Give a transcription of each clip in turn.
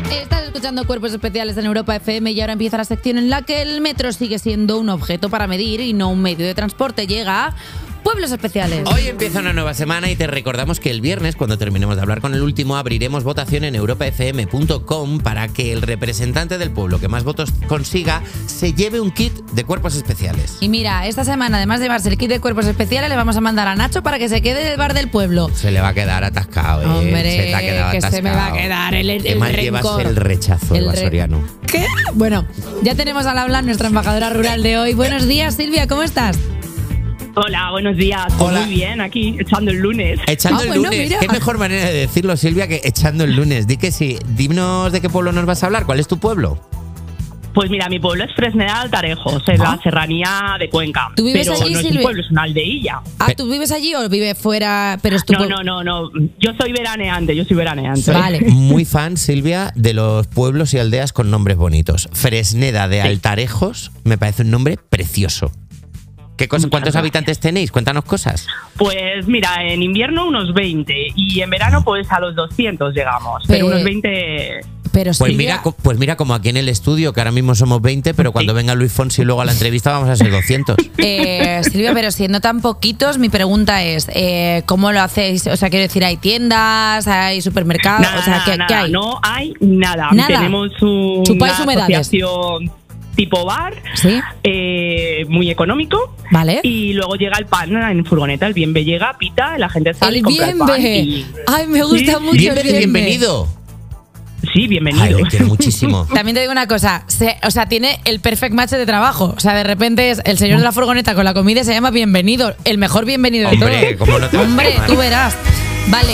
Estás escuchando Cuerpos Especiales en Europa FM y ahora empieza la sección en la que el metro sigue siendo un objeto para medir y no un medio de transporte. Llega a Pueblos Especiales. Hoy empieza una nueva semana y te recordamos que el viernes, cuando terminemos de hablar con el último, abriremos votación en europafm.com para que el representante del pueblo que más votos consiga se lleve un kit de Cuerpos Especiales. Y mira, esta semana, además de llevarse el kit de Cuerpos Especiales, le vamos a mandar a Nacho para que se quede en el bar del pueblo. Se le va a quedar atascado, Hombre, se te ha quedado que atascado. se me va a quedar el Además llevas rencor. el rechazo, el vasoriano. ¿Qué? Bueno, ya tenemos al habla nuestra embajadora rural de hoy. Buenos días, Silvia, ¿cómo estás? Hola, buenos días. Hola. Muy bien, aquí echando el lunes. Echando el bueno, lunes. mira. Qué mejor manera de decirlo, Silvia, que echando el lunes. Di que sí. Dinos de qué pueblo nos vas a hablar. ¿Cuál es tu pueblo? Pues mira, mi pueblo es Fresneda de Altarejos, en la serranía de Cuenca. ¿Tú vives pero allí, no es Silvia? un pueblo, es una aldeilla. Ah, ¿tú vives allí o vives fuera? Pero es tu pueblo. No. Yo soy veraneante. Vale. Muy fan, Silvia, de los pueblos y aldeas con nombres bonitos. Fresneda de Altarejos me parece un nombre precioso. ¿Cuántos gracias. habitantes tenéis? Cuéntanos cosas. Pues mira, en invierno unos 20 y en verano pues a los 200 llegamos. Pero unos 20... Pero Pues Silvia, mira, como aquí en el estudio, que ahora mismo somos 20, pero cuando venga Luis Fonsi luego a la entrevista vamos a ser 200. Silvia, pero siendo tan poquitos, mi pregunta es, ¿cómo lo hacéis? O sea, quiero decir, ¿hay tiendas, hay supermercados? Nada, O sea, ¿qué nada, hay? no hay nada. Nada. Tenemos Chupáis una humedades. asociación tipo bar, ¿Sí? muy económico. Vale. Y luego llega el pan en furgoneta, el bienve llega, pita, la gente sale y El compra el pan. bienve. Y... Ay, me gusta Sí. mucho el bienve. Bienvenido. Sí, bienvenido. Ay, le quiero muchísimo. También te digo una cosa, o sea, tiene el perfect match de trabajo. O sea, de repente es el señor de la furgoneta con la comida y se llama bienvenido. El mejor bienvenido Hombre, de todos. ¿cómo no te vas a Hombre, llamar? tú verás. Vale.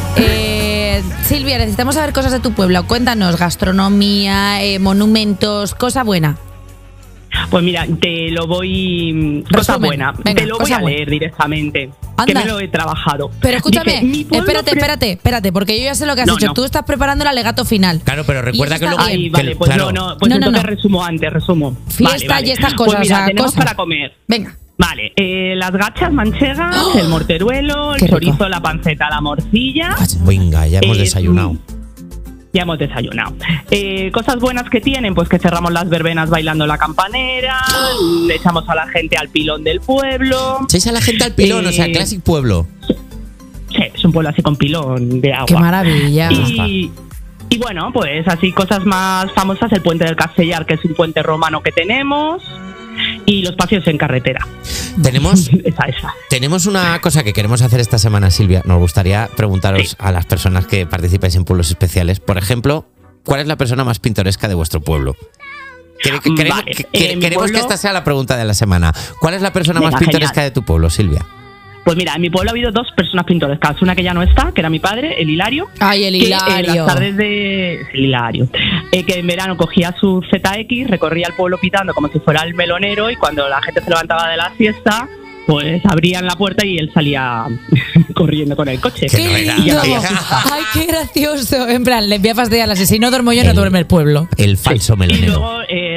Silvia, necesitamos saber cosas de tu pueblo. Cuéntanos, gastronomía, monumentos, cosa buena. Pues mira, te lo voy... Cosa Resumen. buena. Venga, te lo cosa voy a buena. leer directamente. Anda. Que me lo he trabajado. Pero escúchame, Dice, mi pueblo espérate, porque yo ya sé lo que has No, hecho. no. Tú estás preparando el alegato final. Claro, pero recuerda Y que eso luego... está Ay, bien. vale, pues claro. no. Pues No, entonces no. resumo. Fiesta y estas cosas, Pues mira, o sea, tenemos cosas. para comer. Venga. Vale, las gachas manchegas, ¡Oh! el morteruelo, Qué el rico. chorizo, la panceta, la morcilla. Venga, ya hemos desayunado. Ya hemos desayunado. Cosas buenas que tienen, pues que cerramos las verbenas bailando la campanera, le echamos a la gente al pilón del pueblo. ¿Echáis a la gente al pilón? O sea, Classic Pueblo. Sí, es un pueblo así con pilón de agua. Qué maravilla. Y bueno, pues así cosas más famosas, el puente del Castellar, que es un puente romano que tenemos, y los paseos en carretera. Tenemos Esa. Tenemos una cosa que queremos hacer esta semana, Silvia. Nos gustaría preguntaros Sí. a las personas que participáis en pueblos especiales, por ejemplo, ¿cuál es la persona más pintoresca de vuestro pueblo? Vale, mi Queremos pueblo- que esta sea la pregunta de la semana. ¿Cuál es la persona Venga, más pintoresca genial. de tu pueblo, Silvia? Pues mira, en mi pueblo ha habido dos personas pintorescas. Una que ya no está, que era mi padre, el Hilario. Ay, el Que en Hilario. las tardes de... El Hilario. Que en verano cogía su ZX, recorría el pueblo pitando como si fuera el melonero y cuando la gente se levantaba de la siesta, pues abrían la puerta y él salía corriendo con el coche. Qué ¡Qué novedad. lindo! Ya. ¡Ay, qué gracioso! En plan, le voy a fastidiar así. Si no duermo yo, no duerme el pueblo. El falso Y melonero. luego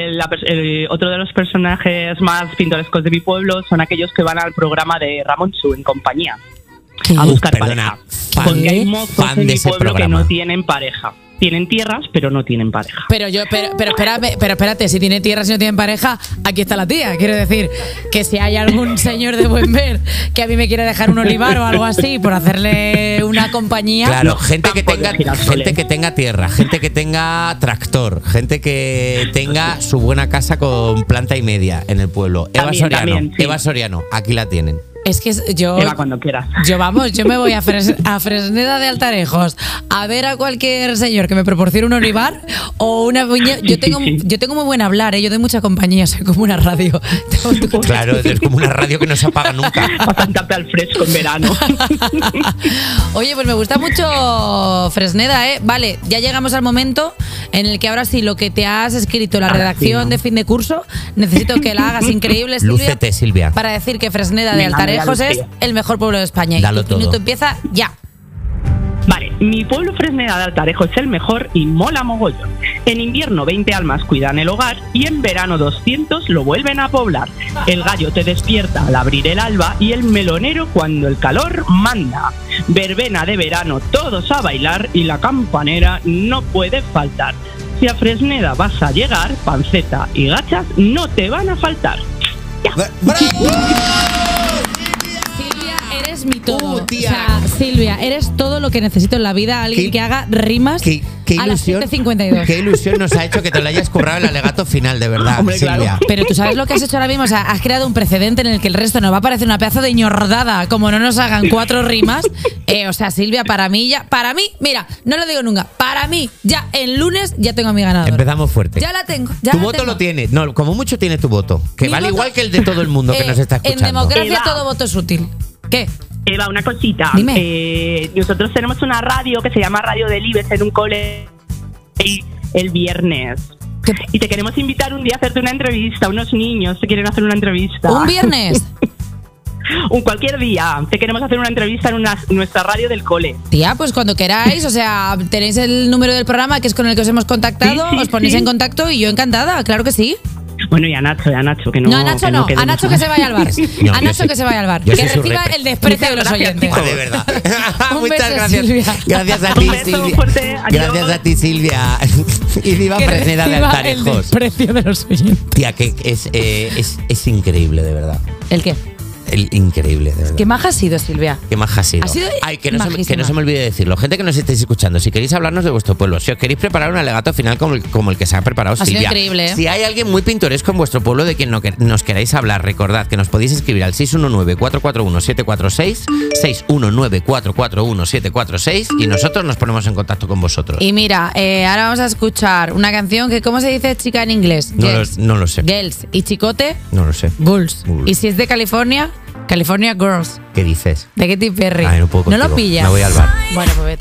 otro de los personajes más pintorescos de mi pueblo son aquellos que van al programa de Ramón Chu en compañía ¿Qué? a buscar Perdona, pareja. Porque hay mozos fan en de mi ese pueblo que programa. no tienen pareja. Tienen tierras, pero no tienen pareja. Pero espérate, si tiene tierras y no tiene pareja, aquí está la tía. Quiero decir que si hay algún señor de buen ver que a mí me quiere dejar un olivar o algo así por hacerle una compañía. Claro, gente que campo de girasoles. tenga tierra, gente que tenga tractor, gente que tenga su buena casa con planta y media en el pueblo. También, sí. Eva Soriano, aquí la tienen. Es que yo Eva, cuando quieras. yo me voy a Fresneda de Altarejos a ver a cualquier señor que me proporcione un olivar o una viña. Yo tengo muy buen hablar, yo doy mucha compañía, soy como una radio. Claro, es como una radio que no se apaga nunca. Bastante al fresco en verano. Oye, pues me gusta mucho Fresneda, ¿eh? Vale, ya llegamos al momento en el que ahora sí, lo que te has escrito, la redacción de fin de curso, necesito que la hagas increíble, Silvia. Lúcete, Silvia. Para decir que Fresneda de Venga, Altarejos mira, es Lucía. el mejor pueblo de España. Dalo y tu todo. minuto empieza ya. Vale, mi pueblo Fresneda de Altarejo es el mejor y mola mogollón. En invierno 20 almas cuidan el hogar y en verano 200 lo vuelven a poblar. El gallo te despierta al abrir el alba y el melonero cuando el calor manda. Verbena de verano, todos a bailar y la campanera no puede faltar. Si a Fresneda vas a llegar, panceta y gachas no te van a faltar. ¡Bravo! Silvia, eres mi todo. Tía. O sea, Silvia, eres todo lo que necesito en la vida. Alguien que haga rimas Qué a las ilusión, 7:52. qué ilusión nos ha hecho que te lo hayas currado el alegato final, de verdad, Hombre, Silvia. claro. Pero tú sabes lo que has hecho ahora mismo, o sea, has creado un precedente en el que el resto nos va a parecer una pedazo de ñordada, como no nos hagan 4 rimas. O sea, Silvia, para mí, mira, no lo digo nunca, para mí, ya el lunes ya tengo a mi ganador. Empezamos fuerte. Ya la tengo. Ya Tu la voto tengo. lo tiene. No, como mucho tiene tu voto. Que Mi vale voto- igual que el de todo el mundo que nos está escuchando. En democracia Eva. todo voto es útil. ¿Qué? Eva, una cosita. Dime. Nosotros tenemos una radio que se llama Radio del Ives en un cole el viernes. ¿Qué? Y te queremos invitar un día a hacerte una entrevista. Unos niños te quieren hacer una entrevista. ¿Un viernes? Cualquier día. Te queremos hacer una entrevista en nuestra radio del cole. Tía, pues cuando queráis, o sea, tenéis el número del programa que es con el que os hemos contactado, Sí, sí, os ponéis sí. en contacto y yo encantada, claro que sí. Bueno, y a Nacho, que no. No, a Nacho que no, a quedemos Nacho mal. que se vaya al bar. No, A yo Nacho sí- que se vaya al bar. yo Que soy su reciba respeto. el desprecio de los Muchas oyentes. Ah, de verdad. Un Muchas beso, gracias. Silvia. Gracias a Un ti, beso Silvia. fuerte, adiós. Gracias a ti, Silvia. Y viva Que Fresneda de reciba el Altarejos. desprecio de los oyentes. Tía, que es increíble, de verdad. ¿El qué? Increíble, de verdad. ¿Qué maja has sido, Silvia? Qué maja ha sido. Ha sido Ay, que no se majísima. me olvide decirlo. Gente que nos estéis escuchando, si queréis hablarnos de vuestro pueblo, si os queréis preparar un alegato final como el que se ha preparado Ha sido Silvia. increíble, ¿eh? Si hay alguien muy pintoresco en vuestro pueblo de quien nos queráis hablar, recordad que nos podéis escribir al 619-441-746, 619-441-746 y nosotros nos ponemos en contacto con vosotros. Y mira, ahora vamos a escuchar una canción que, ¿cómo se dice chica en inglés? No lo sé. Girls. Y chicote, No lo sé. Bulls. Bulls. Y si es de California, California Girls. ¿Qué dices? De Katy Perry. Ay, no puedo ¿No lo contigo. pillas? Me voy al bar. Bueno, pues vete.